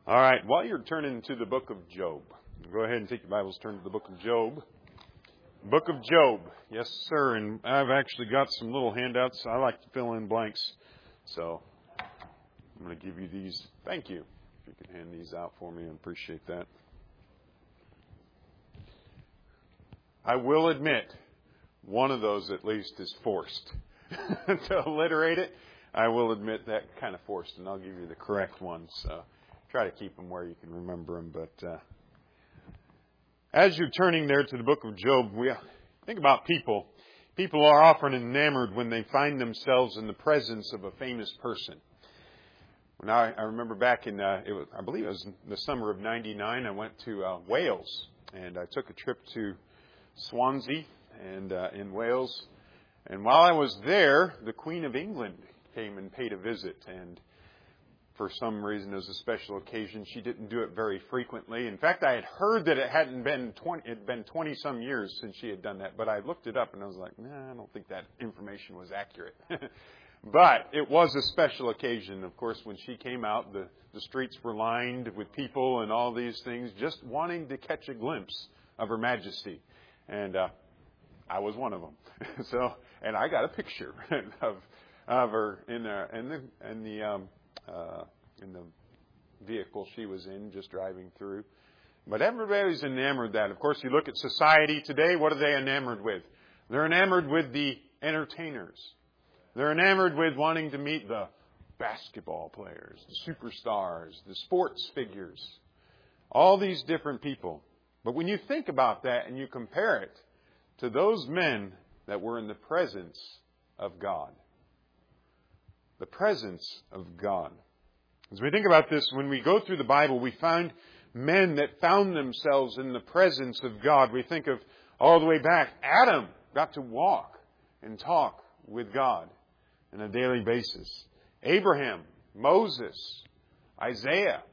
All right, while you're turning to the book of Job, go ahead and take your Bibles, turn to the book of Job. Book of Job, yes, sir. And I've actually got some little handouts. I like to fill in blanks. So I'm going to give you these. Thank you. If you could hand these out for me, I appreciate that. I will admit, one of those at least is forced. To alliterate it, I will admit that kind of forced, and I'll give you the correct one. So try to keep them where you can remember them. But as you're turning there to the book of Job, we think about people. People are often enamored when they find themselves in the presence of a famous person. When I remember back in, I believe it was the summer of '99, I went to Wales, and I took a trip to Swansea and in Wales. And while I was there, the Queen of England came and paid a visit, and for some reason, as a special occasion, she didn't do it very frequently. In fact, I had heard that it been 20-some years since she had done that, but I looked it up and I was like, I don't think that information was accurate. But it was a special occasion. Of course, when she came out, the streets were lined with people and all these things, just wanting to catch a glimpse of Her Majesty. And I was one of them. And I got a picture of her in the vehicle she was in, just driving through. But everybody's enamored with that. Of course, you look at society today, what are they enamored with? They're enamored with the entertainers. They're enamored with wanting to meet the basketball players, the superstars, the sports figures, all these different people. But when you think about that and you compare it to those men that were in the presence of God, the presence of God. As we think about this, when we go through the Bible, we find men that found themselves in the presence of God. We think of all the way back. Adam got to walk and talk with God on a daily basis. Abraham, Moses, Isaiah,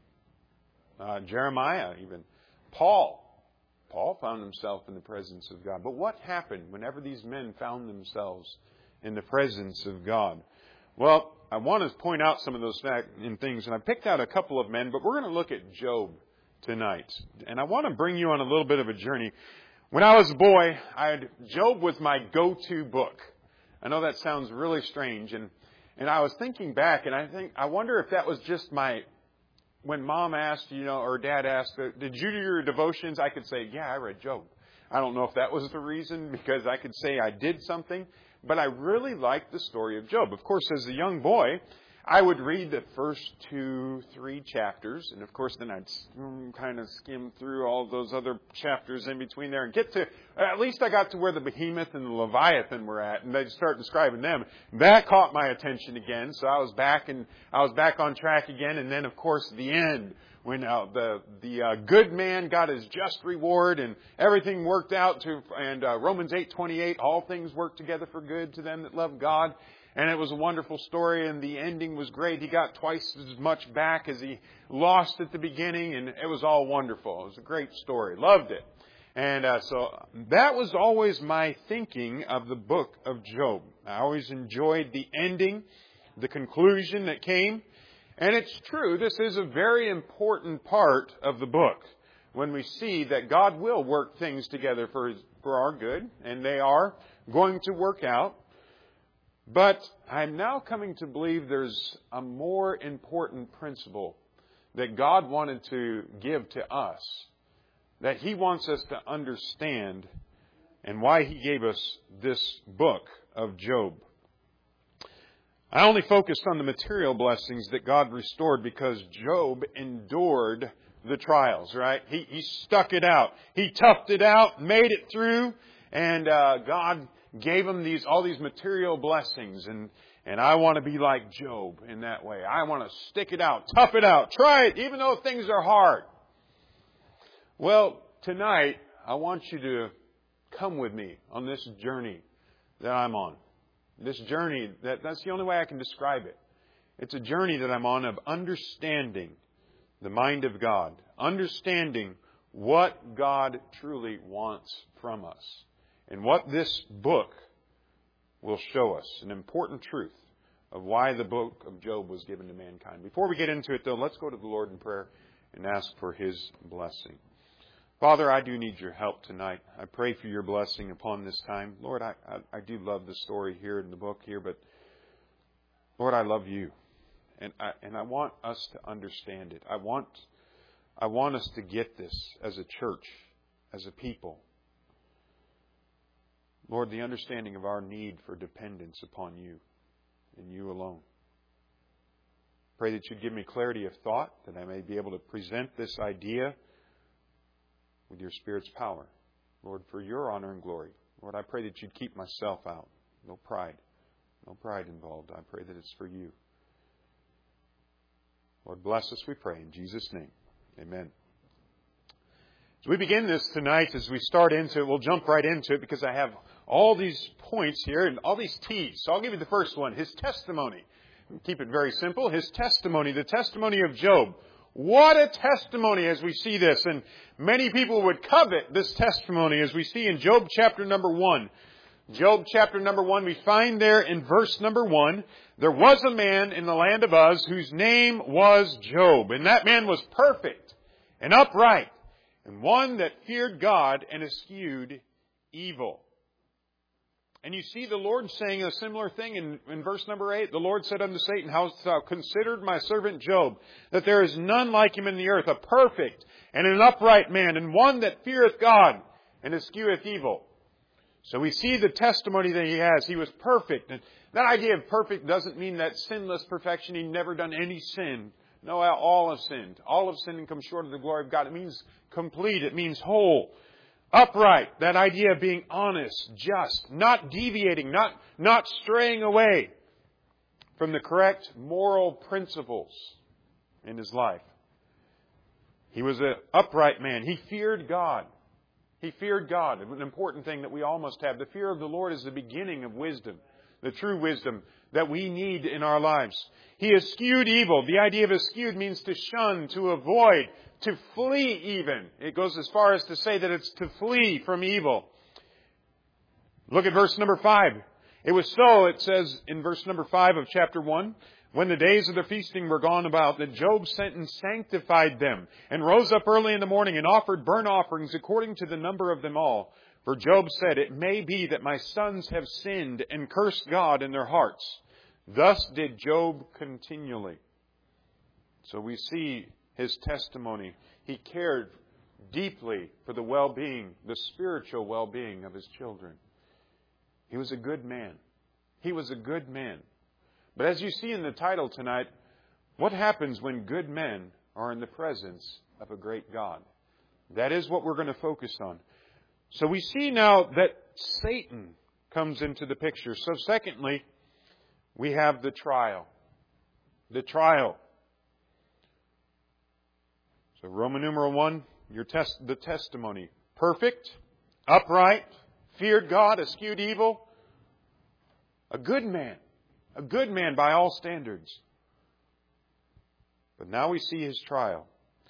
Jeremiah even. Paul found himself in the presence of God. But what happened whenever these men found themselves in the presence of God? Well, I want to point out some of those things, and I picked out a couple of men, but we're going to look at Job tonight. And I want to bring you on a little bit of a journey. When I was a boy, Job was my go-to book. I know that sounds really strange, and I was thinking back, and I wonder if that was just when Mom asked, or Dad asked, did you do your devotions? I could say, yeah, I read Job. I don't know if that was the reason, because I could say I did something. But I really liked the story of Job. Of course, as a young boy, I would read the first 2-3 chapters. And of course, then I'd kind of skim through all those other chapters in between there and get to, at least I got to where the Behemoth and the Leviathan were at. And they'd start describing them. That caught my attention again. So I was back on track again. And then, of course, the end. When the good man got his just reward and everything worked out and Romans 8:28, all things work together for good to them that love God. And it was a wonderful story, and the ending was great. He got twice as much back as he lost at the beginning, and it was all wonderful. It was a great story. Loved it. And so that was always my thinking of the book of Job. I always enjoyed the ending, the conclusion that came. And it's true, this is a very important part of the book when we see that God will work things together for our good, and they are going to work out. But I'm now coming to believe there's a more important principle that God wanted to give to us, that He wants us to understand, and why He gave us this book of Job. I only focused on the material blessings that God restored because Job endured the trials, right? He stuck it out. He toughed it out, made it through, and God gave him all these material blessings. And I want to be like Job in that way. I want to stick it out, tough it out, try it, even though things are hard. Well, tonight, I want you to come with me on this journey that I'm on. This journey, that's the only way I can describe it. It's a journey that I'm on of understanding the mind of God. Understanding what God truly wants from us. And what this book will show us. An important truth of why the book of Job was given to mankind. Before we get into it, though, let's go to the Lord in prayer and ask for His blessing. Father, I do need your help tonight. I pray for your blessing upon this time. Lord, I do love the story here in the book here, but Lord, I love you. And I want us to understand it. I want us to get this as a church, as a people. Lord, the understanding of our need for dependence upon you and you alone. Pray that you'd give me clarity of thought, that I may be able to present this idea with your Spirit's power. Lord, for your honor and glory. Lord, I pray that you'd keep myself out. No pride. No pride involved. I pray that it's for you. Lord, bless us, we pray, in Jesus' name. Amen. As we begin this tonight, as we start into it, we'll jump right into it because I have all these points here and all these T's. So I'll give you the first one, his testimony. Keep it very simple. His testimony, the testimony of Job. What a testimony as we see this. And many people would covet this testimony as we see in Job chapter number 1. Job chapter number 1, we find there in verse number 1, there was a man in the land of Uz whose name was Job. And that man was perfect and upright and one that feared God and eschewed evil. And you see the Lord saying a similar thing in verse number 8. The Lord said unto Satan, How hast thou considered my servant Job, that there is none like him in the earth, a perfect and an upright man, and one that feareth God and escheweth evil. So we see the testimony that he has. He was perfect. And that idea of perfect doesn't mean that sinless perfection. He'd never done any sin. No, all have sinned. All have sinned and come short of the glory of God. It means complete. It means whole. Upright, that idea of being honest, just, not deviating, not straying away from the correct moral principles in his life. He was an upright man. He feared God. He feared God. An important thing that we all must have. The fear of the Lord is the beginning of wisdom, the true wisdom that we need in our lives. He eschewed evil. The idea of eschewed means to shun, to avoid, to flee even. It goes as far as to say that it's to flee from evil. Look at verse number 5. It was so, it says in verse number 5 of chapter 1, when the days of their feasting were gone about, that Job sent and sanctified them, and rose up early in the morning and offered burnt offerings according to the number of them all. For Job said, It may be that my sons have sinned and cursed God in their hearts. Thus did Job continually. So we see his testimony. He cared deeply for the well-being, the spiritual well-being of his children. He was a good man. He was a good man. But as you see in the title tonight, what happens when good men are in the presence of a great God? That is what we're going to focus on. So we see now that Satan comes into the picture. So secondly, we have the trial. The trial. So Roman numeral 1, the testimony. Perfect, upright, feared God, eschewed evil. A good man. A good man by all standards. But now we see his trial.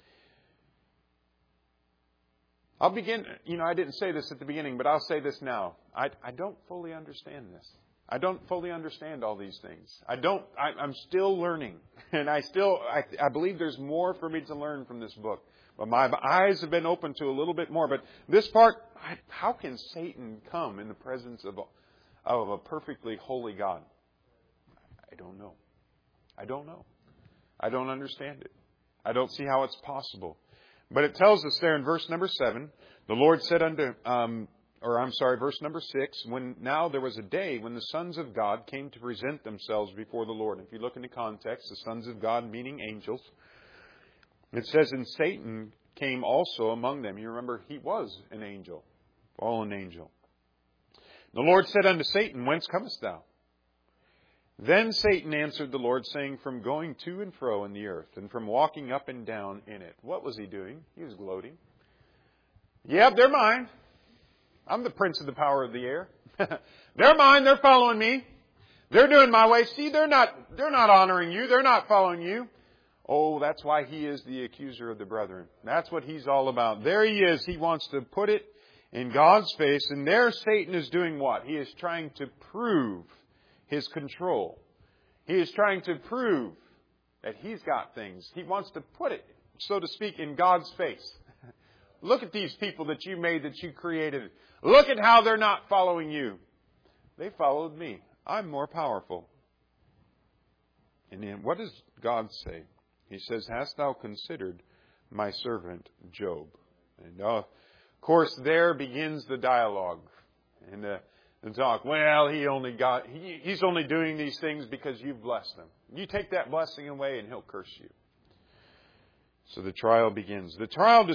I'll begin, I didn't say this at the beginning, but I'll say this now. I don't fully understand this. I don't fully understand all these things. I'm still learning. And I believe there's more for me to learn from this book. But my eyes have been opened to a little bit more. But this part, how can Satan come in the presence of a perfectly holy God? I don't know. I don't understand it. I don't see how it's possible. But it tells us there in verse number 7, the Lord said verse number 6, when now there was a day when the sons of God came to present themselves before the Lord. If you look in the context, the sons of God meaning angels. It says, and Satan came also among them. You remember, he was an angel, fallen angel. The Lord said unto Satan, Whence comest thou? Then Satan answered the Lord, saying, From going to and fro in the earth, and from walking up and down in it. What was he doing? He was gloating. Yep, they're mine. I'm the prince of the power of the air. They're mine. They're following me. They're doing my way. See, they're not honoring you. They're not following you. Oh, that's why he is the accuser of the brethren. That's what he's all about. There he is. He wants to put it in God's face. And there Satan is doing what? He is trying to prove his control. He is trying to prove that he's got things. He wants to put it, so to speak, in God's face. Look at these people that you made, that you created. Look at how they're not following you. They followed me. I'm more powerful. And then what does God say? He says, "Hast thou considered my servant Job?" And of course, there begins the dialogue and the talk. Well, he's only doing these things because you've blessed him. You take that blessing away and he'll curse you. So the trial begins. The trial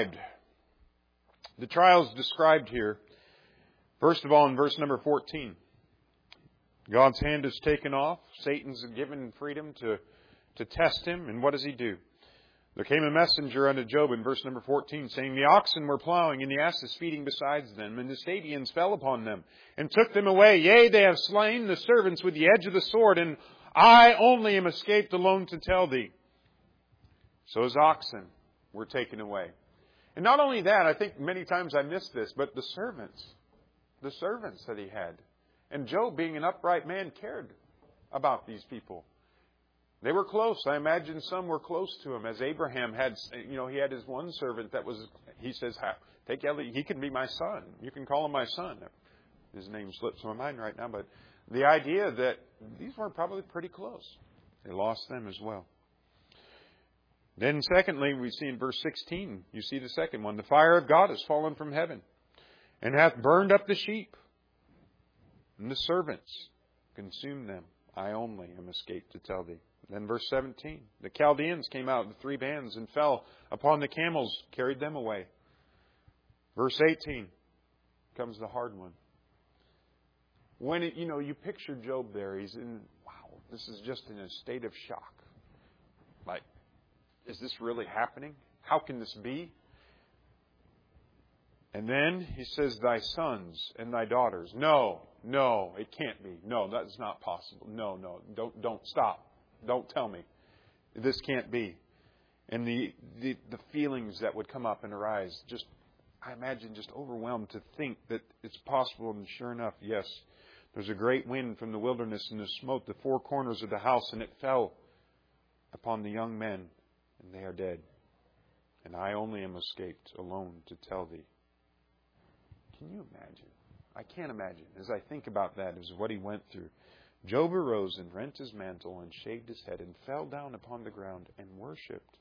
is described here, first of all, in verse number 14. God's hand is taken off. Satan's given freedom to test him. And what does he do? There came a messenger unto Job in verse number 14, saying, "The oxen were plowing, and the asses feeding besides them, and the Sabeans fell upon them, and took them away. Yea, they have slain the servants with the edge of the sword, and I only am escaped alone to tell thee." So his oxen were taken away. And not only that, I think many times I missed this, but the servants that he had. And Job, being an upright man, cared about these people. They were close. I imagine some were close to him. As Abraham had, he had his one servant that was, he says, "Take Ellie, he can be my son. You can call him my son." His name slips my mind right now, but the idea that these were probably pretty close. They lost them as well. Then secondly, we see in verse 16, you see the second one. "The fire of God has fallen from heaven, and hath burned up the sheep, and the servants consumed them. I only am escaped to tell thee." Then verse 17. "The Chaldeans came out in 3 bands and fell upon the camels, carried them away." Verse 18 comes the hard one. When you picture Job there, he's in, this is just in a state of shock. Like, is this really happening? How can this be? And then he says, "Thy sons and thy daughters." No, it can't be. No, that's not possible. No, don't stop. Don't tell me. This can't be. And the feelings that would come up and arise, I imagine just overwhelmed to think that it's possible. And sure enough, yes, there's a great wind from the wilderness, and it smote the 4 corners of the house, and it fell upon the young men, and they are dead. And I only am escaped alone to tell thee. Can you imagine? I can't imagine. As I think about that, as what he went through. Job arose and rent his mantle and shaved his head and fell down upon the ground and worshipped.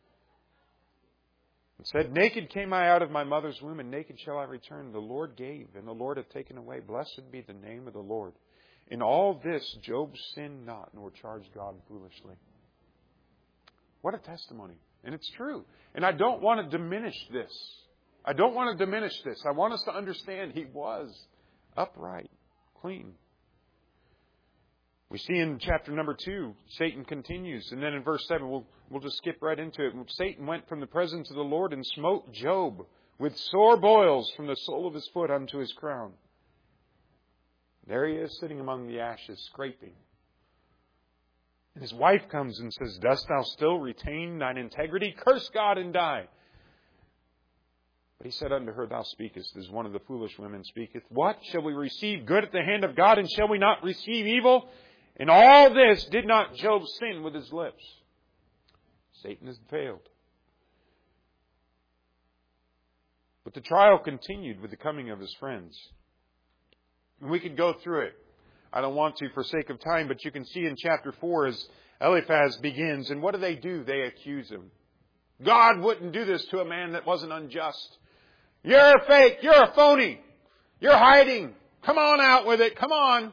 And said, "Naked came I out of my mother's womb, and naked shall I return. The Lord gave, and the Lord hath taken away. Blessed be the name of the Lord." In all this, Job sinned not, nor charged God foolishly. What a testimony. And it's true. And I don't want to diminish this. I want us to understand he was upright, clean. We see in chapter number 2, Satan continues. And then in verse 7, we'll just skip right into it. "Satan went from the presence of the Lord and smote Job with sore boils from the sole of his foot unto his crown." There he is sitting among the ashes, scraping. And his wife comes and says, "Dost thou still retain thine integrity? Curse God and die." But he said unto her, "Thou speakest as one of the foolish women speaketh. What? Shall we receive good at the hand of God, and shall we not receive evil? In all this did not Job sin with his lips." Satan has failed. But the trial continued with the coming of his friends. And we could go through it. I don't want to for sake of time, but you can see in chapter 4 as Eliphaz begins. And what do? They accuse him. God wouldn't do this to a man that wasn't unjust. You're fake. You're a phony. You're hiding. Come on out with it. Come on.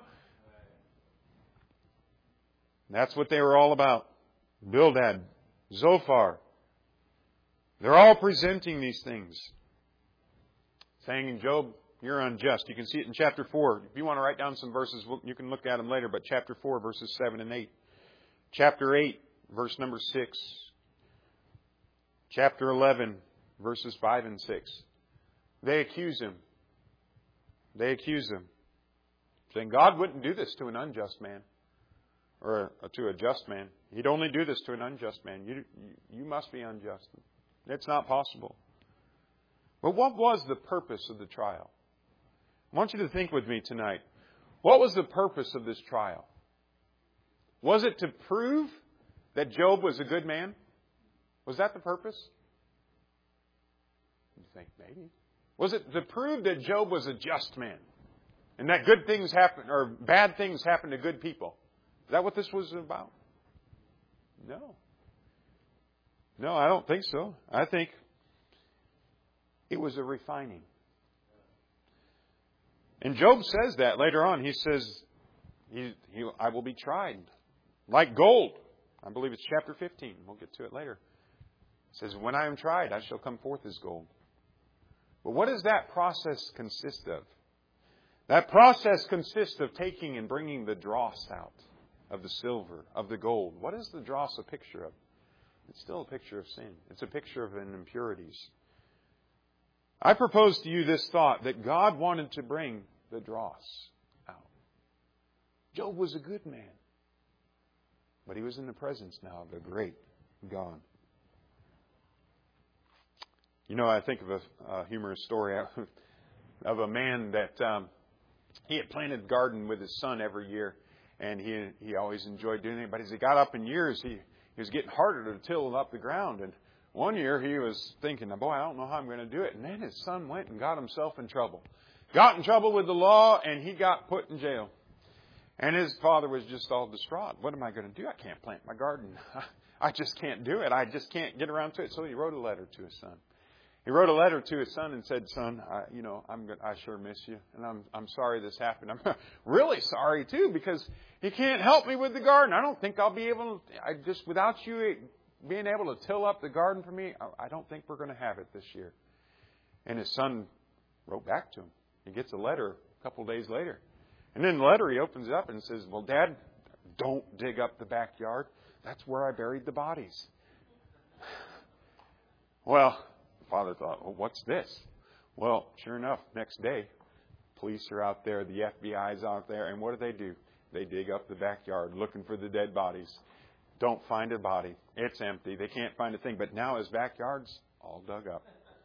That's what they were all about. Bildad, Zophar. They're all presenting these things. Saying, "Job, you're unjust." You can see it in chapter 4. If you want to write down some verses, you can look at them later. But chapter 4, verses 7 and 8. Chapter 8, verse number 6. Chapter 11, verses 5 and 6. They accuse him. Saying, God wouldn't do this to an unjust man. Or to a just man. He'd only do this to an unjust man. You must be unjust. It's not possible. But what was the purpose of the trial? I want you to think with me tonight. What was the purpose of this trial? Was it to prove that Job was a good man? Was that the purpose? You think maybe. Was it to prove that Job was a just man? And that good things happen, or bad things happen to good people? Is that what this was about? No. No, I don't think so. I think it was a refining. And Job says that later on. He says, I will be tried like gold. I believe it's chapter 15. We'll get to it later. It says, when I am tried, I shall come forth as gold. But what does that process consist of? That process consists of taking and bringing the dross out of the silver, of the gold. What is the dross a picture of? It's still a picture of sin. It's a picture of impurities. I propose to you this thought that God wanted to bring the dross out. Job was a good man. But he was in the presence now of a great God. You know, I think of a humorous story of a man that he had planted a garden with his son every year. And he always enjoyed doing it. But as he got up in years, he was getting harder to till up the ground. And one year he was thinking, boy, I don't know how I'm going to do it. And then his son went and got himself in trouble. Got in trouble with the law, and he got put in jail. And his father was just all distraught. What am I going to do? I can't plant my garden. I just can't do it. I just can't get around to it. So he wrote a letter to his son. He wrote a letter to his son and said, son, I sure miss you. And I'm sorry this happened. I'm really sorry, too, because you can't help me with the garden. I don't think I'll be able to, without you being able to till up the garden for me, I don't think we're going to have it this year. And his son wrote back to him. He gets a letter a couple of days later. And in the letter, he opens it up and says, well, Dad, don't dig up the backyard. That's where I buried the bodies. Well, the father thought, well, what's this? Well, sure enough, next day, police are out there, the FBI's out there, and what do? They dig up the backyard looking for the dead bodies. Don't find a body. It's empty. They can't find a thing. But now his backyard's all dug up.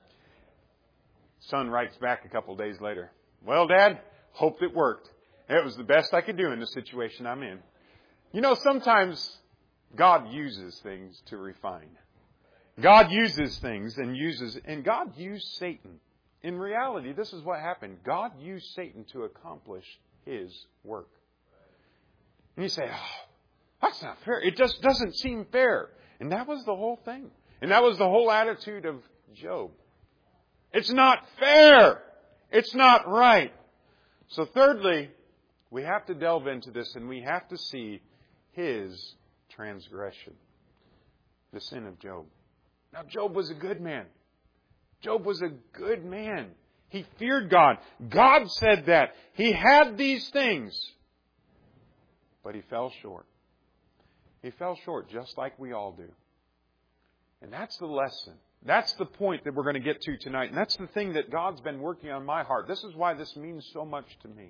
Son writes back a couple of days later. Well, Dad, hoped it worked. It was the best I could do in the situation I'm in. You know, sometimes God uses things to refine. God uses things and God used Satan. In reality, this is what happened. God used Satan to accomplish His work. And you say, oh, that's not fair. It just doesn't seem fair. And that was the whole thing. And that was the whole attitude of Job. It's not fair. It's not right. So thirdly, we have to delve into this and we have to see his transgression. The sin of Job. Now, Job was a good man. Job was a good man. He feared God. God said that. He had these things. But he fell short. He fell short just like we all do. And that's the lesson. That's the point that we're going to get to tonight. And that's the thing that God's been working on my heart. This is why this means so much to me.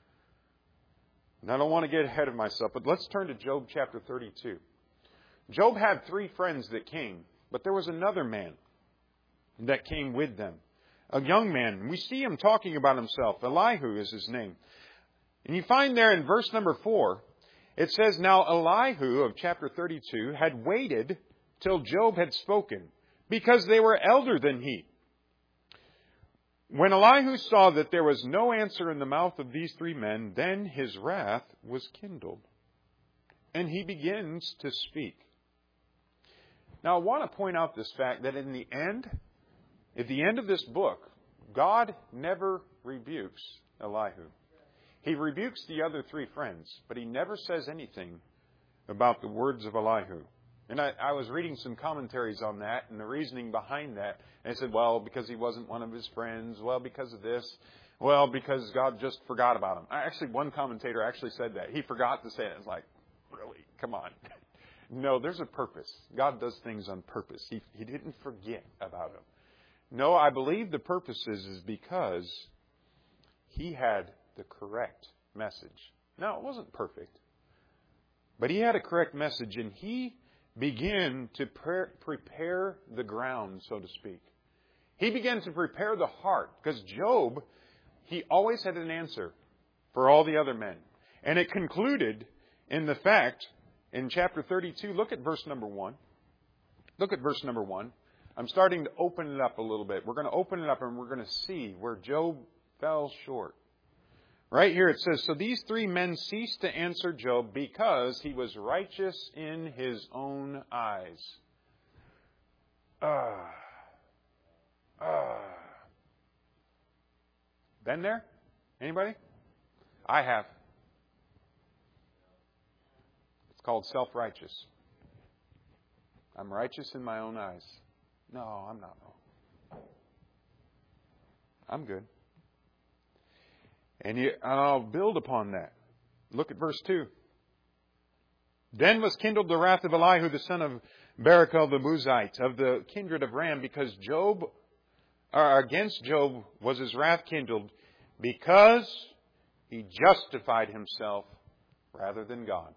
And I don't want to get ahead of myself, but let's turn to Job chapter 32. Job had 3 friends that came, but there was another man that came with them. A young man. We see him talking about himself. Elihu is his name. And you find there in verse number 4, it says, Now Elihu of chapter 32 had waited till Job had spoken, because they were elder than he. When Elihu saw that there was no answer in the mouth of these 3 men, then his wrath was kindled, and he begins to speak. Now I want to point out this fact that at the end of this book, God never rebukes Elihu. He rebukes the other 3 friends, but he never says anything about the words of Elihu. And I was reading some commentaries on that and the reasoning behind that. And they said, well, because he wasn't one of his friends. Well, because of this. Well, because God just forgot about him. Actually, one commentator actually said that. He forgot to say it. It's like, really? Come on. No, there's a purpose. God does things on purpose. He didn't forget about him. No, I believe the purpose is because he had the correct message. Now, it wasn't perfect. But he had a correct message, and he began to prepare the ground, so to speak. He began to prepare the heart. Because Job, he always had an answer for all the other men. And it concluded in the fact in chapter 32, look at verse number 1. Look at verse number 1. I'm starting to open it up a little bit. We're going to open it up and we're going to see where Job fell short. Right here it says, so these three men ceased to answer Job because he was righteous in his own eyes. Been there? Anybody? I have. It's called self-righteous. I'm righteous in my own eyes. No, I'm not wrong. I'm good. And I'll build upon that. Look at verse 2. Then was kindled the wrath of Elihu, the son of Barachel the Buzite, of the kindred of Ram, because against Job was his wrath kindled, because he justified himself rather than God.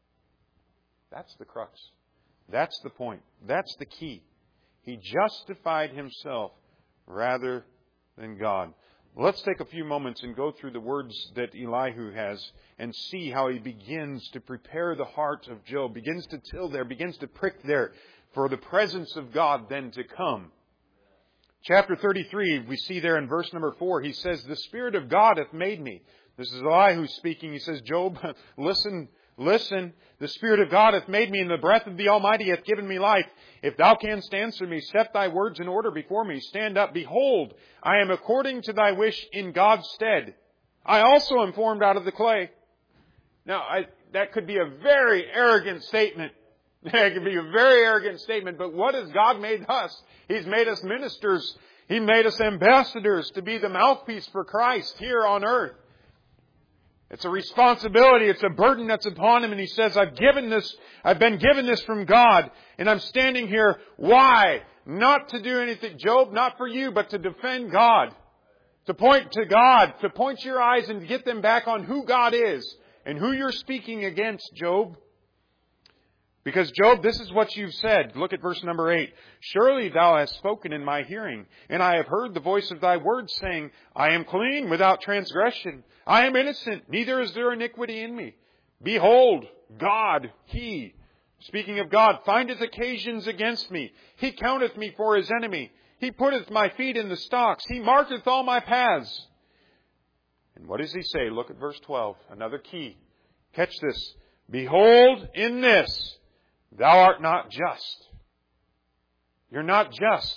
That's the crux. That's the point. That's the key. He justified himself rather than God. Let's take a few moments and go through the words that Elihu has and see how he begins to prepare the heart of Job, begins to till there, begins to prick there for the presence of God then to come. Chapter 33, we see there in verse number 4, he says, the Spirit of God hath made me. This is Elihu speaking. He says, Job, listen. The Spirit of God hath made me, and the breath of the Almighty hath given me life. If thou canst answer me, set thy words in order before me. Stand up, behold, I am according to thy wish in God's stead. I also am formed out of the clay. Now, that could be a very arrogant statement. That could be a very arrogant statement, but what has God made us? He's made us ministers. He made us ambassadors to be the mouthpiece for Christ here on earth. It's a responsibility. It's a burden that's upon him. And he says, I've been given this from God. And I'm standing here. Why? Not to do anything, Job, not for you, but to defend God. To point to God. To point your eyes and to get them back on who God is. And who you're speaking against, Job. Because, Job, this is what you've said. Look at verse number 8. Surely thou hast spoken in my hearing, and I have heard the voice of thy words, saying, I am clean without transgression. I am innocent, neither is there iniquity in me. Behold, God, He, speaking of God, findeth occasions against me. He counteth me for His enemy. He putteth my feet in the stocks. He marketh all my paths. And what does He say? Look at verse 12. Another key. Catch this. Behold, in this, thou art not just. You're not just.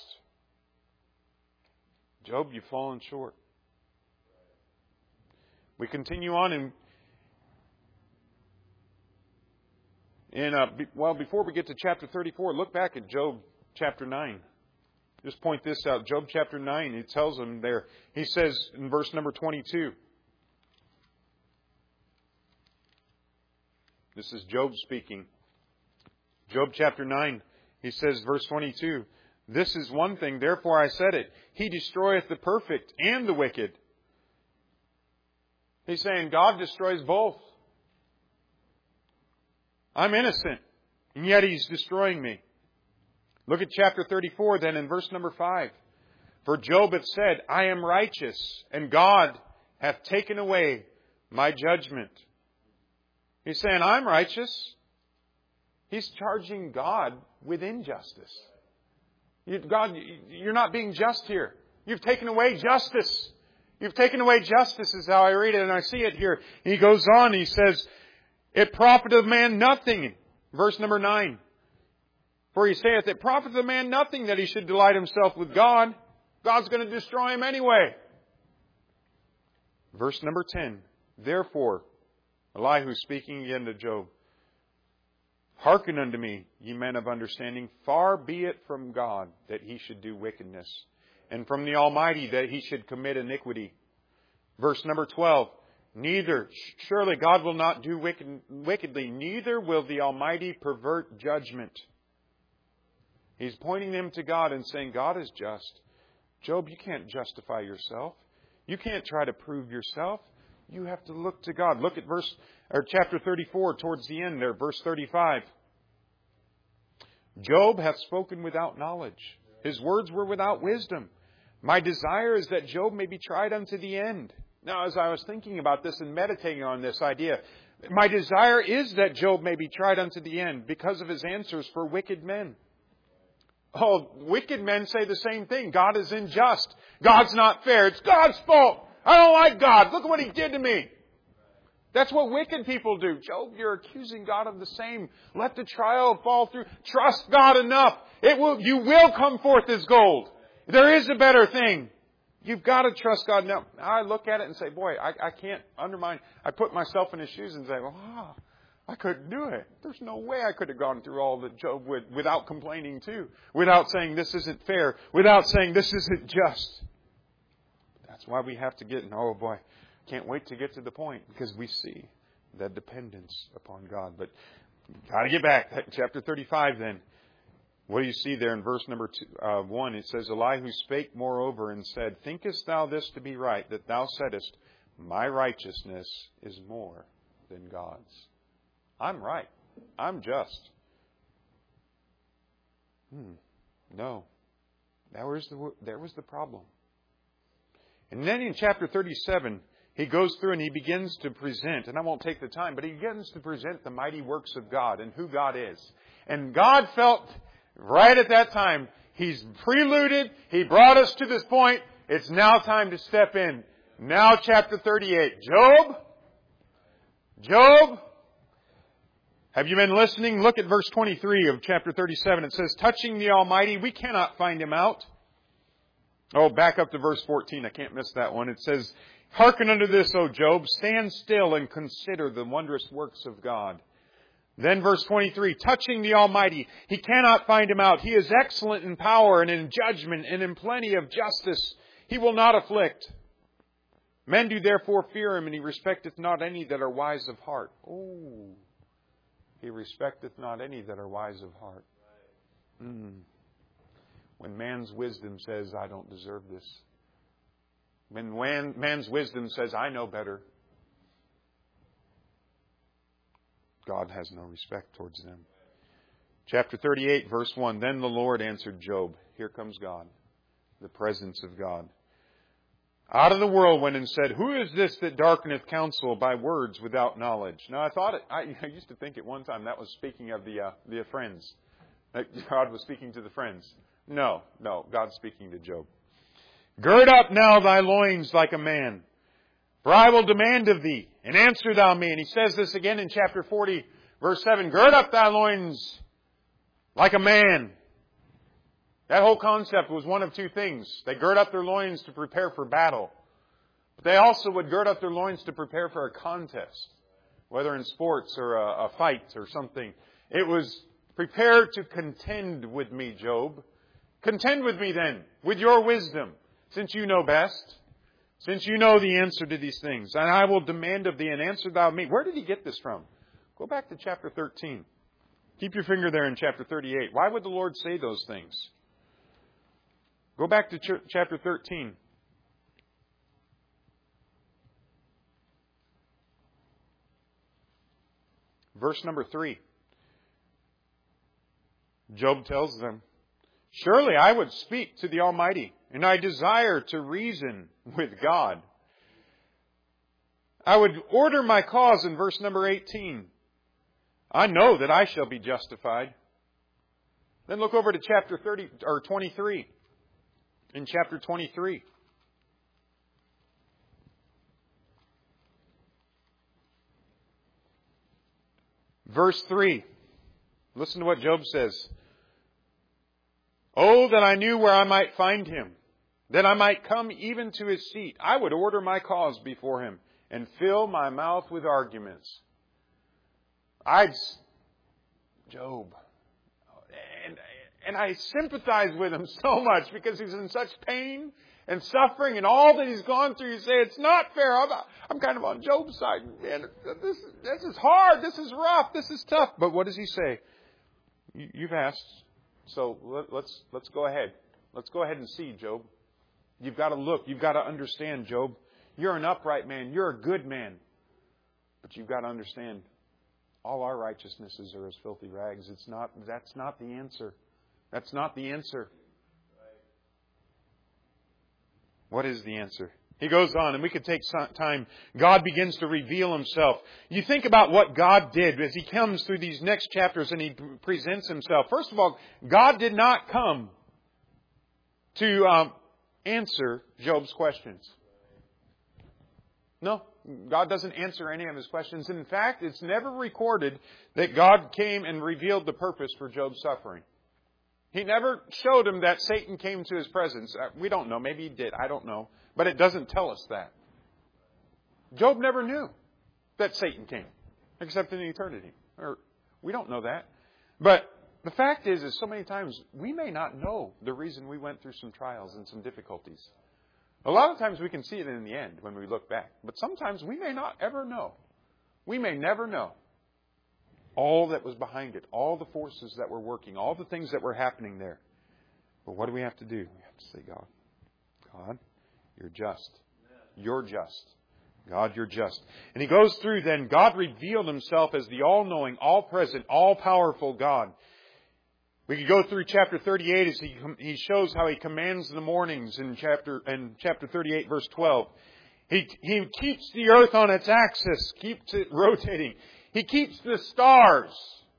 Job, you've fallen short. We continue on before we get to chapter 34, look back at Job chapter 9. Just point this out. Job chapter 9, he tells them there. He says in verse number 22. This is Job speaking. Job chapter 9, he says, verse 22, this is one thing, therefore I said it. He destroyeth the perfect and the wicked. He's saying God destroys both. I'm innocent, and yet He's destroying me. Look at chapter 34 then in verse number 5. For Job hath said, I am righteous, and God hath taken away my judgment. He's saying, I'm righteous. He's charging God with injustice. God, you're not being just here. You've taken away justice. You've taken away justice is how I read it, and I see it here. He goes on, he says, it profiteth man nothing. Verse number 9. For he saith, it profiteth a man nothing that he should delight himself with God. God's going to destroy him anyway. Verse number 10. Therefore, Elihu speaking again to Job, hearken unto me, ye men of understanding, far be it from God that he should do wickedness, and from the Almighty that he should commit iniquity. Verse number 12, surely God will not do wickedly, neither will the Almighty pervert judgment. He's pointing them to God and saying, God is just. Job, you can't justify yourself. You can't try to prove yourself. You have to look to God. Look at chapter 34 towards the end there, verse 35. Job hath spoken without knowledge. His words were without wisdom. My desire is that Job may be tried unto the end. Now, as I was thinking about this and meditating on this idea, My desire is that Job may be tried unto the end because of his answers for wicked men. Oh, wicked men say the same thing. God is unjust. God's not fair. It's God's fault. I don't like God. Look at what He did to me. That's what wicked people do. Job, you're accusing God of the same. Let the trial fall through. Trust God enough. You will come forth as gold. There is a better thing. You've got to trust God. Now, I look at it and say, boy, I can't undermine. I put myself in His shoes and say, well, I couldn't do it. There's no way I could have gone through all that Job would without complaining too. Without saying this isn't fair. Without saying this isn't just. That's why we have to get, oh boy, can't wait to get to the point because we see that dependence upon God. But got to get back. Chapter 35 then. What do you see there in verse number 1? It says, Elihu spake moreover and said, Thinkest thou this to be right, that thou saidest, My righteousness is more than God's? I'm right. I'm just. No. There was the problem. And then in chapter 37, he goes through and he begins to present, and I won't take the time, but he begins to present the mighty works of God and who God is. And God felt right at that time, He's preluded, He brought us to this point, it's now time to step in. Now chapter 38. Job, have you been listening? Look at verse 23 of chapter 37. It says, Touching the Almighty, we cannot find Him out. Oh, back up to verse 14. I can't miss that one. It says, Hearken unto this, O Job, stand still and consider the wondrous works of God. Then verse 23, touching the Almighty, He cannot find Him out. He is excellent in power and in judgment and in plenty of justice. He will not afflict. Men do therefore fear Him, and He respecteth not any that are wise of heart. Oh, He respecteth not any that are wise of heart. When man's wisdom says, I don't deserve this. When man's wisdom says, I know better. God has no respect towards them. Chapter 38, verse 1. Then the Lord answered Job. Here comes God. The presence of God. Out of the whirlwind and said, Who is this that darkeneth counsel by words without knowledge? Now I used to think at one time that was speaking of the friends. That God was speaking to the friends. No, God's speaking to Job. Gird up now thy loins like a man. For I will demand of thee, and answer thou me. And he says this again in chapter 40, verse 7. Gird up thy loins like a man. That whole concept was one of two things. They gird up their loins to prepare for battle. But they also would gird up their loins to prepare for a contest. Whether in sports or a fight or something. It was prepare to contend with me, Job. Contend with me then, with your wisdom, since you know best. Since you know the answer to these things, and I will demand of thee, and answer thou me. Where did he get this from? Go back to chapter 13. Keep your finger there in chapter 38. Why would the Lord say those things? Go back to chapter 13. Verse number 3. Job tells them, Surely I would speak to the Almighty, and I desire to reason with God. I would order my cause in verse number 18. I know that I shall be justified. Then look over to chapter 23. In chapter 23. Verse 3. Listen to what Job says. Oh, that I knew where I might find Him, that I might come even to His seat. I would order my cause before Him and fill my mouth with arguments. Job. And I sympathize with him so much because he's in such pain and suffering and all that he's gone through. You say, it's not fair. I'm kind of on Job's side. Man, this is hard. This is rough. This is tough. But what does he say? You've asked. So let's go ahead. Let's go ahead and see, Job. You've got to look. You've got to understand, Job. You're an upright man. You're a good man. But you've got to understand, all our righteousnesses are as filthy rags. That's not the answer. That's not the answer. What is the answer? He goes on, and we could take some time. God begins to reveal Himself. You think about what God did as He comes through these next chapters and He presents Himself. First of all, God did not come to answer Job's questions. No, God doesn't answer any of his questions. In fact, it's never recorded that God came and revealed the purpose for Job's suffering. He never showed him that Satan came to his presence. We don't know. Maybe he did. I don't know. But it doesn't tell us that. Job never knew that Satan came, except in eternity. We don't know that. But the fact is so many times we may not know the reason we went through some trials and some difficulties. A lot of times we can see it in the end when we look back. But sometimes we may not ever know. We may never know all that was behind it, all the forces that were working, all the things that were happening there. But what do we have to do? We have to say, God, you're just. You're just. God, you're just. And he goes through then, God revealed Himself as the all-knowing, all-present, all-powerful God. We could go through chapter 38 as he shows how He commands the mornings in chapter 38, verse 12. He keeps the earth on its axis, keeps it rotating. He keeps the stars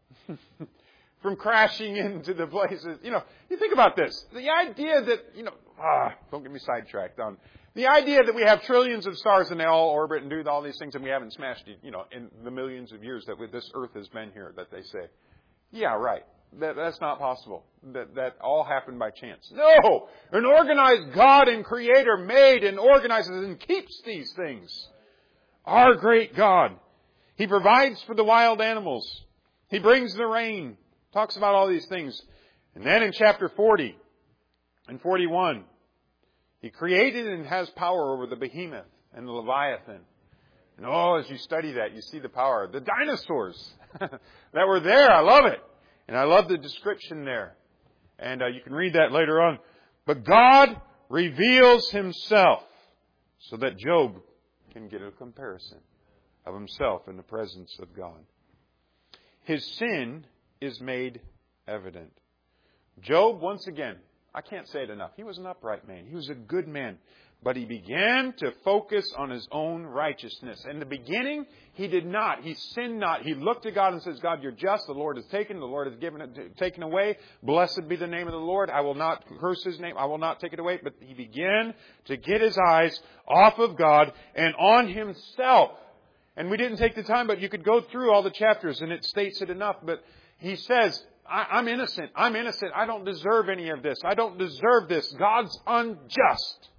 from crashing into the places. You think about this. The idea that, don't get me sidetracked on the idea that we have trillions of stars and they all orbit and do all these things and we haven't smashed it, in the millions of years that this earth has been here, that they say. Yeah, right. That's not possible. That all happened by chance. No! An organized God and Creator made and organizes and keeps these things. Our great God. He provides for the wild animals. He brings the rain. Talks about all these things. And then in chapter 40 and 41, He created and has power over the behemoth and the Leviathan. And as you study that, you see the power. The dinosaurs that were there. I love it. And I love the description there. And you can read that later on. But God reveals Himself so that Job can get a comparison of himself in the presence of God. His sin is made evident. Job, once again, I can't say it enough. He was an upright man. He was a good man. But he began to focus on his own righteousness. In the beginning, he did not. He sinned not. He looked to God and says, God, you're just. The Lord has taken. The Lord has given it, taken away. Blessed be the name of the Lord. I will not curse His name. I will not take it away. But he began to get his eyes off of God and on himself. And we didn't take the time, but you could go through all the chapters and it states it enough. But he says, I'm innocent. I'm innocent. I don't deserve any of this. I don't deserve this. God's unjust.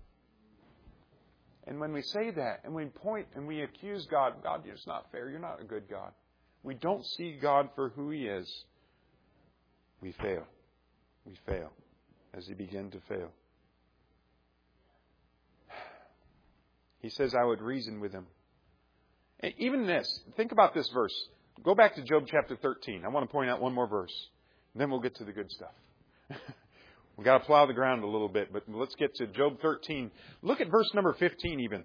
And when we say that and we point and we accuse God, God, it's not fair. You're not a good God. We don't see God for who He is. We fail. We fail as He began to fail. He says, I would reason with Him. And even this, think about this verse. Go back to Job chapter 13. I want to point out one more verse. Then we'll get to the good stuff. We've got to plow the ground a little bit, but let's get to Job 13. Look at verse number 15 even.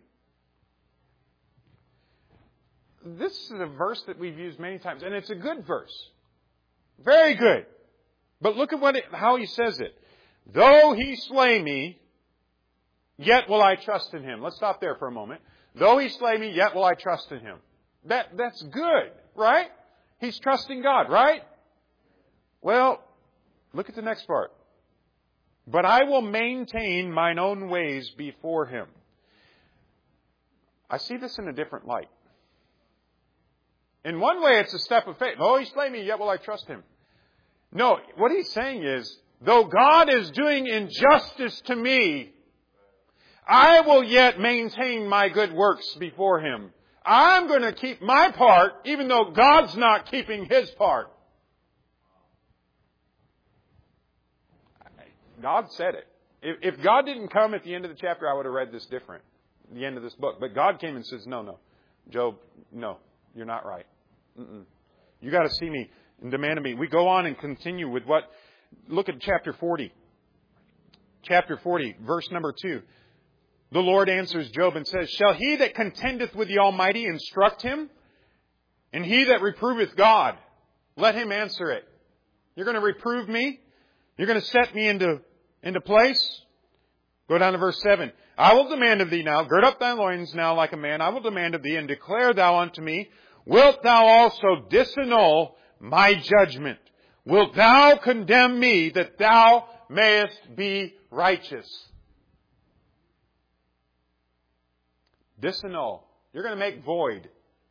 This is a verse that we've used many times, and it's a good verse. Very good. But look at how he says it. Though He slay me, yet will I trust in Him. Let's stop there for a moment. Though He slay me, yet will I trust in Him. That's good, right? He's trusting God, right? Well, look at the next part. But I will maintain mine own ways before Him. I see this in a different light. In one way, it's a step of faith. Though He slay me, yet will I trust Him. No, what he's saying is, though God is doing injustice to me, I will yet maintain my good works before Him. I'm going to keep my part, even though God's not keeping His part. God said it. If God didn't come at the end of the chapter, I would have read this different. The end of this book. But God came and says, no. Job, no. You're not right. You got to see me and demand of me. We go on and continue with what... Look at chapter 40. Chapter 40, verse number 2. The Lord answers Job and says, Shall he that contendeth with the Almighty instruct him? And he that reproveth God, let him answer it. You're going to reprove me? You're going to set me into place? Go down to verse 7. I will demand of thee now, gird up thy loins now like a man. I will demand of thee, and declare thou unto me, wilt thou also disannul my judgment? Wilt thou condemn me that thou mayest be righteous? Disannul. You're going to make void.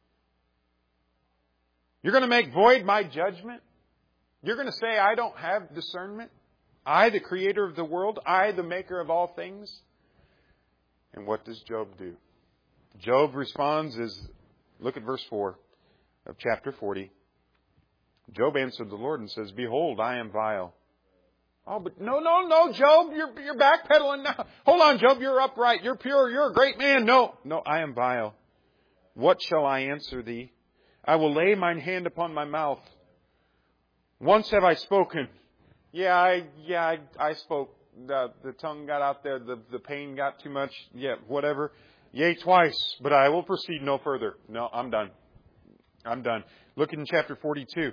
You're going to make void my judgment? You're going to say I don't have discernment? I, the creator of the world, I, the maker of all things? And what does Job do? Job responds look at verse 4 of chapter 40. Job answered the Lord and says, behold, I am vile. Oh, but no, Job, you're backpedaling now. Hold on, Job, you're upright, you're pure, you're a great man. No, I am vile. What shall I answer thee? I will lay mine hand upon my mouth. Once have I spoken. I spoke. The tongue got out there. The pain got too much. Yeah, whatever. Yea, twice, but I will proceed no further. No, I'm done. Look in chapter 42.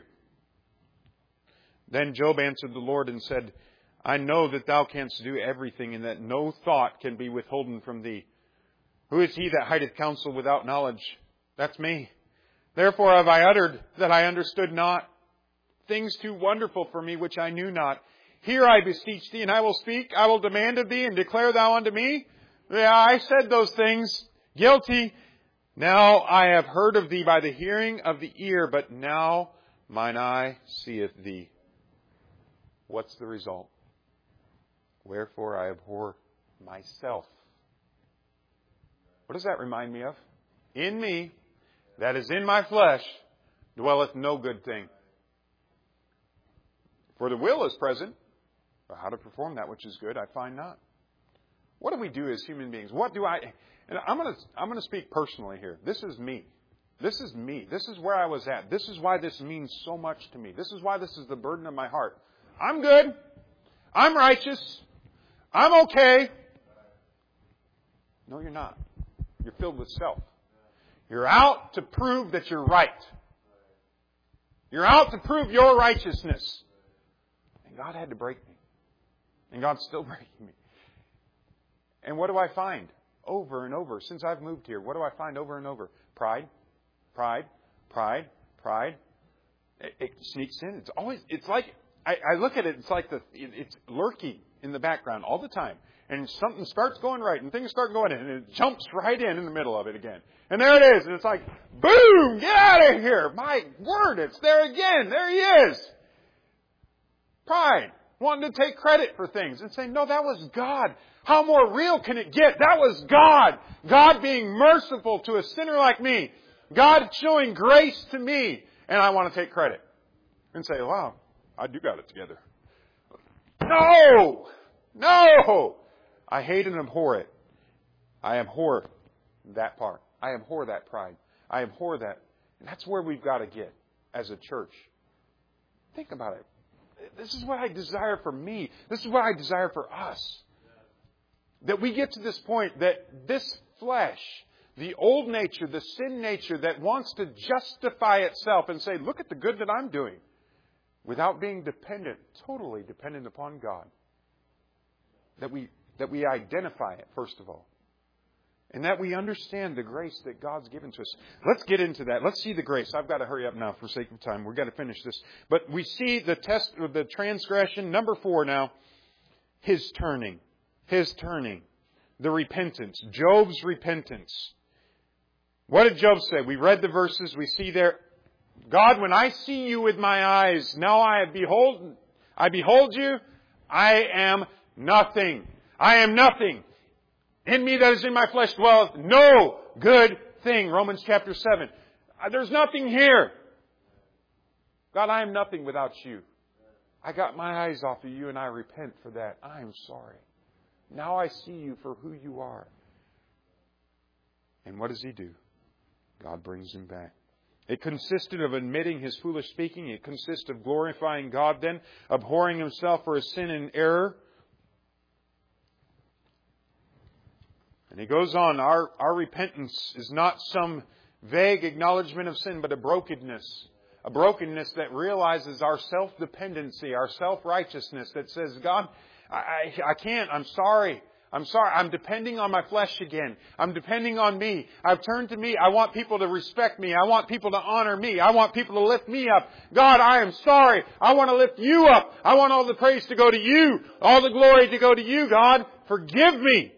Then Job answered the Lord and said, I know that thou canst do everything, and that no thought can be withholden from thee. Who is he that hideth counsel without knowledge? That's me. Therefore have I uttered that I understood not, things too wonderful for me which I knew not. Hear, I beseech thee, and I will speak. I will demand of thee, and declare thou unto me. Yeah, I said those things. Guilty. Now I have heard of thee by the hearing of the ear, but now mine eye seeth thee. What's the result? Wherefore I abhor myself. What does that remind me of? In me, that is in my flesh, dwelleth no good thing. For the will is present, but how to perform that which is good, I find not. What do we do as human beings? And I'm going to speak personally here. This is me. This is me. This is where I was at. This is why this means so much to me. This is why this is the burden of my heart. I'm good. I'm righteous. I'm okay. No, you're not. You're filled with self. You're out to prove that you're right. You're out to prove your righteousness. And God had to break me. And God's still breaking me. And what do I find? Over and over. Since I've moved here, what do I find over and over? Pride. Pride. Pride. Pride. It sneaks in. It's like, I look at it, it's lurking in the background all the time. And something starts going right, and things start going in, and it jumps right in the middle of it again. And there it is, and it's like, boom, get out of here. My word, it's there again. There he is. Pride. Wanting to take credit for things and saying, no, that was God. How more real can it get? That was God. God being merciful to a sinner like me. God showing grace to me. And I want to take credit. And say, wow, I do got it together. No! I hate and abhor it. I abhor that part. I abhor that pride. I abhor that. And that's where we've got to get as a church. Think about it. This is what I desire for me. This is what I desire for us. That we get to this point that this flesh, the old nature, the sin nature that wants to justify itself and say, look at the good that I'm doing, without being totally dependent upon God. That we identify it, first of all. And that we understand the grace that God's given to us. Let's get into that. Let's see the grace. I've got to hurry up now for sake of time. We've got to finish this. But we see the test of the transgression. Number 4 now. His turning. The repentance. Job's repentance. What did Job say? We read the verses. We see there. God, when I see you with my eyes, now I behold you. I am nothing. I am nothing. In me that is in my flesh dwelleth no good thing. Romans chapter 7. There's nothing here. God, I am nothing without you. I got my eyes off of you and I repent for that. I am sorry. Now I see you for who you are. And what does he do? God brings him back. It consisted of admitting his foolish speaking. It consists of glorifying God then, abhorring himself for his sin and error. And he goes on, our repentance is not some vague acknowledgement of sin, but a brokenness. A brokenness that realizes our self-dependency, our self-righteousness, that says, God, I can't, I'm sorry. I'm sorry. I'm depending on my flesh again. I'm depending on me. I've turned to me. I want people to respect me. I want people to honor me. I want people to lift me up. God, I am sorry. I want to lift you up. I want all the praise to go to you. All the glory to go to you, God. Forgive me.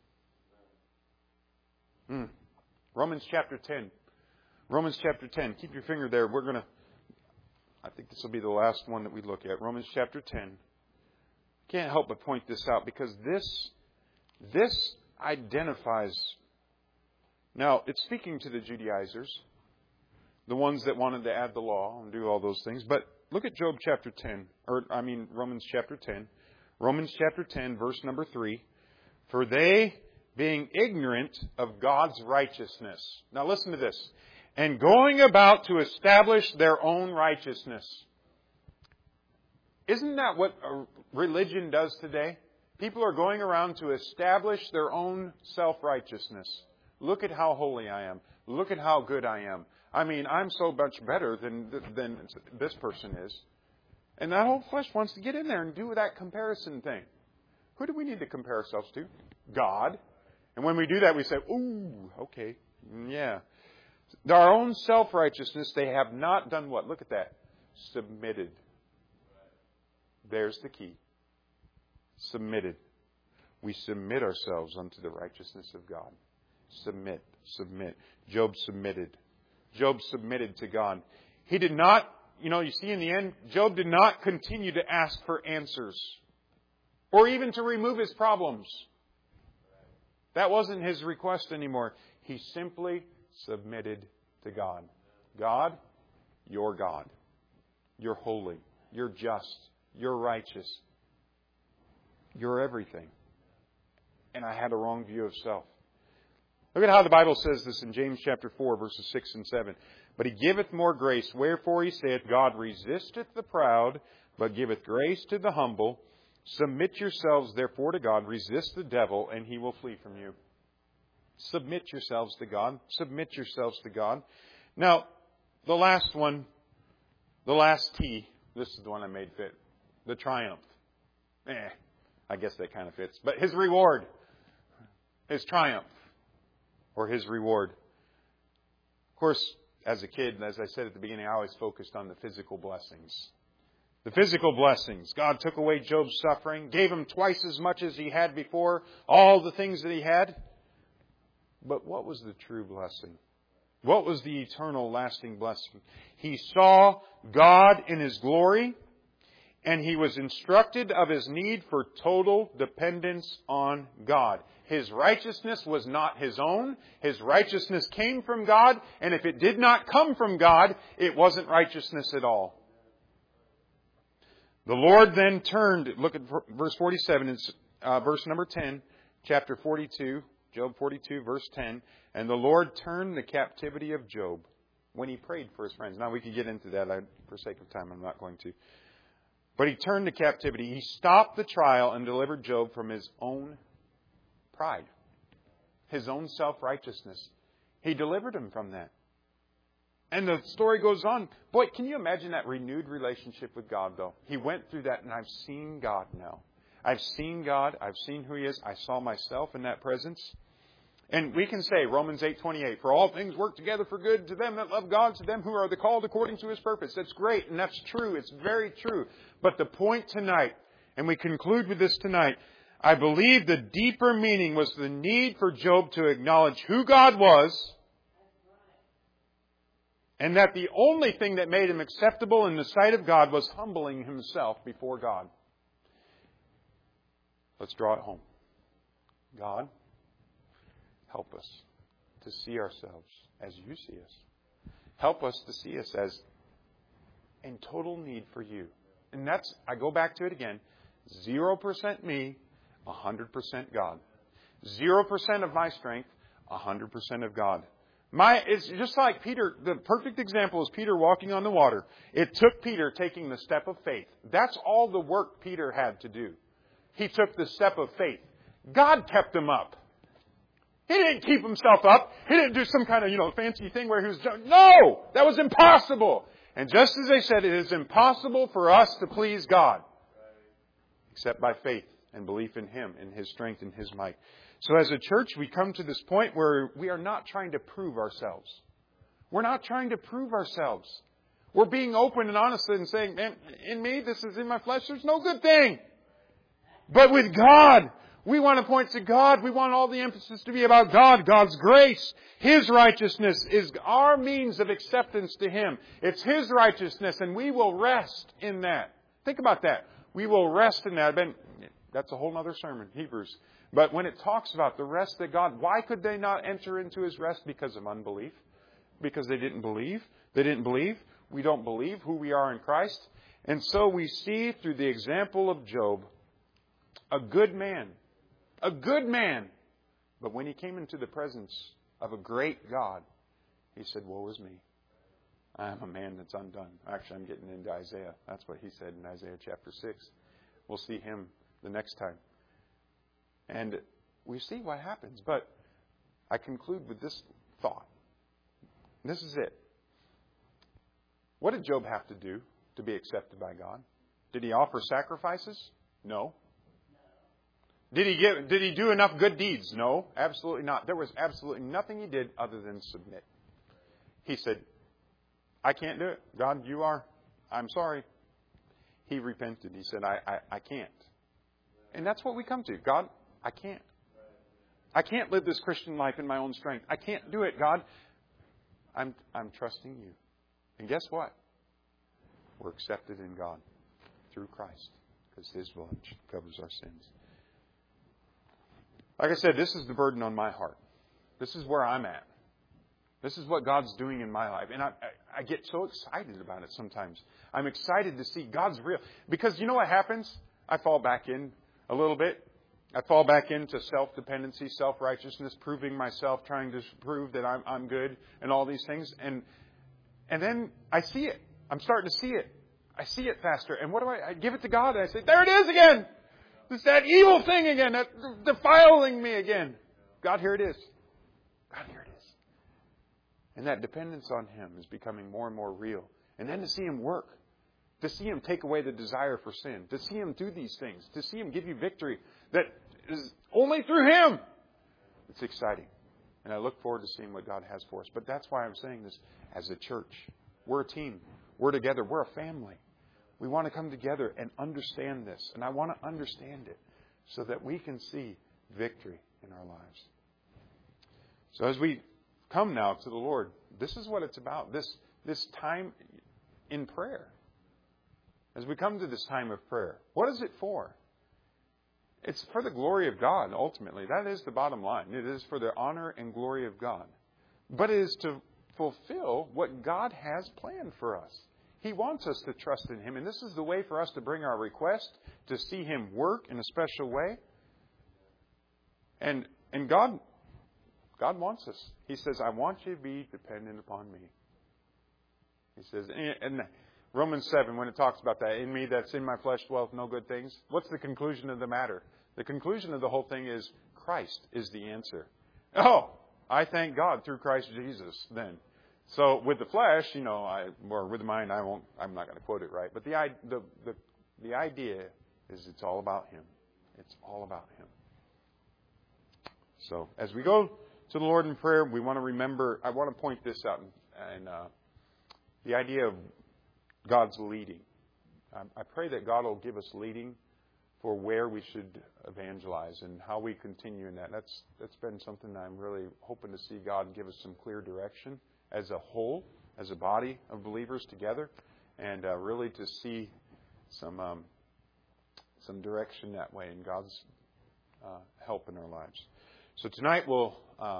Romans chapter 10. Romans chapter 10. Keep your finger there. I think this will be the last one that we look at. Romans chapter 10. Can't help but point this out because this identifies. Now, it's speaking to the Judaizers, the ones that wanted to add the law and do all those things. But look at Romans chapter 10. Romans chapter 10, verse number 3. For they, being ignorant of God's righteousness. Now listen to this. And going about to establish their own righteousness. Isn't that what religion does today? People are going around to establish their own self-righteousness. Look at how holy I am. Look at how good I am. I mean, I'm so much better than this person is. And that whole flesh wants to get in there and do that comparison thing. Who do we need to compare ourselves to? God. And when we do that, we say, ooh, okay, yeah. Our own self-righteousness, they have not done what? Look at that. Submitted. There's the key. Submitted. We submit ourselves unto the righteousness of God. Submit. Job submitted. Job submitted to God. He did not, you see in the end, Job did not continue to ask for answers. Or even to remove his problems. That wasn't his request anymore. He simply submitted to God. God, you're God. You're holy. You're just. You're righteous. You're everything. And I had a wrong view of self. Look at how the Bible says this in James chapter 4, verses 6 and 7. But He giveth more grace. Wherefore He saith, God resisteth the proud, but giveth grace to the humble. Submit yourselves therefore to God. Resist the devil, and he will flee from you. Submit yourselves to God. Submit yourselves to God. Now, the last one, the last T, this is the one I made fit. The triumph. I guess that kind of fits. But His reward. His triumph. Or His reward. Of course, as a kid, as I said at the beginning, I always focused on the physical blessings. The physical blessings. God took away Job's suffering, gave him twice as much as he had before, all the things that he had. But what was the true blessing? What was the eternal, lasting blessing? He saw God in His glory, and he was instructed of his need for total dependence on God. His righteousness was not his own. His righteousness came from God, and if it did not come from God, it wasn't righteousness at all. The Lord then turned, look at verse 47, it's verse number 10, chapter 42, Job 42, verse 10. And the Lord turned the captivity of Job when he prayed for his friends. Now we could get into that. For sake of time, I'm not going to. But He turned the captivity. He stopped the trial and delivered Job from his own pride, his own self-righteousness. He delivered him from that. And the story goes on. Boy, can you imagine that renewed relationship with God, though? He went through that, and I've seen God now. I've seen God. I've seen who He is. I saw myself in that presence. And we can say, Romans 8:28, for all things work together for good to them that love God, to them who are the called according to His purpose. That's great, and that's true. It's very true. But the point tonight, and we conclude with this tonight, I believe the deeper meaning was the need for Job to acknowledge who God was, and that the only thing that made him acceptable in the sight of God was humbling himself before God. Let's draw it home. God, help us to see ourselves as You see us. Help us to see us as in total need for You. And that's, I go back to it again, 0% me, 100% God. 0% of my strength, 100% of God. It's just like Peter. The perfect example is Peter walking on the water. It took Peter taking the step of faith. That's all the work Peter had to do. He took the step of faith. God kept him up. He didn't keep himself up. He didn't do some kind of, fancy thing where he was... No! That was impossible. And just as they said, it is impossible for us to please God. Except by faith and belief in Him, in His strength and His might. So as a church, we come to this point where we are not trying to prove ourselves. We're not trying to prove ourselves. We're being open and honest and saying, man, in me, this is in my flesh, there's no good thing. But with God, we want to point to God. We want all the emphasis to be about God, God's grace. His righteousness is our means of acceptance to Him. It's His righteousness, and we will rest in that. Think about that. We will rest in that. That's a whole other sermon, Hebrews. But when it talks about the rest that God, why could they not enter into His rest? Because of unbelief. Because they didn't believe. They didn't believe. We don't believe who we are in Christ. And so we see through the example of Job, a good man. A good man. But when he came into the presence of a great God, he said, woe is me. I am a man that's undone. Actually, I'm getting into Isaiah. That's what he said in Isaiah chapter 6. We'll see him the next time. And we see what happens. But I conclude with this thought. This is it. What did Job have to do to be accepted by God? Did he offer sacrifices? No. Did he do enough good deeds? No, absolutely not. There was absolutely nothing he did other than submit. He said, I can't do it. God, you are. I'm sorry. He repented. He said, I can't. And that's what we come to. God, I can't. I can't live this Christian life in my own strength. I can't do it, God. I'm trusting you. And guess what? We're accepted in God through Christ because His blood covers our sins. Like I said, this is the burden on my heart. This is where I'm at. This is what God's doing in my life. And I get so excited about it sometimes. I'm excited to see God's real. Because you know what happens? I fall back in a little bit. I fall back into self-dependency, self-righteousness, proving myself, trying to prove that I'm good and all these things. And then I see it. I'm starting to see it. I see it faster. And what do I give it to God and I say, there it is again. It's that evil thing again, that defiling me again. God, here it is. God, here it is. And that dependence on Him is becoming more and more real. And then to see Him work. To see Him take away the desire for sin. To see Him do these things. To see Him give you victory that is only through Him. It's exciting. And I look forward to seeing what God has for us. But that's why I'm saying this as a church. We're a team. We're together. We're a family. We want to come together and understand this. And I want to understand it so that we can see victory in our lives. So as we come now to the Lord, this is what it's about. This time in prayer. As we come to this time of prayer, what is it for? It's for the glory of God, ultimately. That is the bottom line. It is for the honor and glory of God. But it is to fulfill what God has planned for us. He wants us to trust in Him. And this is the way for us to bring our request, to see Him work in a special way. And God wants us. He says, I want you to be dependent upon me. He says, and Romans 7, when it talks about that, in me that's in my flesh dwelleth no good things. What's the conclusion of the matter? The conclusion of the whole thing is Christ is the answer. Oh, I thank God through Christ Jesus then. So with the flesh, or with the mind, I'm not going to quote it right. But the idea is it's all about Him. It's all about Him. So as we go to the Lord in prayer, we want to remember, I want to point this out, and the idea of God's leading. I pray that God will give us leading for where we should evangelize and how we continue in that. That's been something I'm really hoping to see God give us some clear direction as a whole, as a body of believers together, and really to see some direction that way in God's help in our lives. So tonight we'll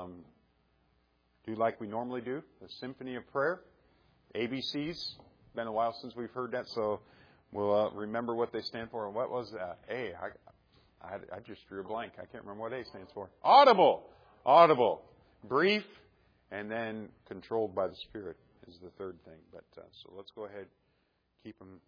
do like we normally do, the Symphony of Prayer, ABCs. Been a while since we've heard that, so we'll remember what they stand for. And what was that? A. I just drew a blank. I can't remember what A stands for. Audible. Brief, and then controlled by the Spirit is the third thing. But so let's go ahead, keep them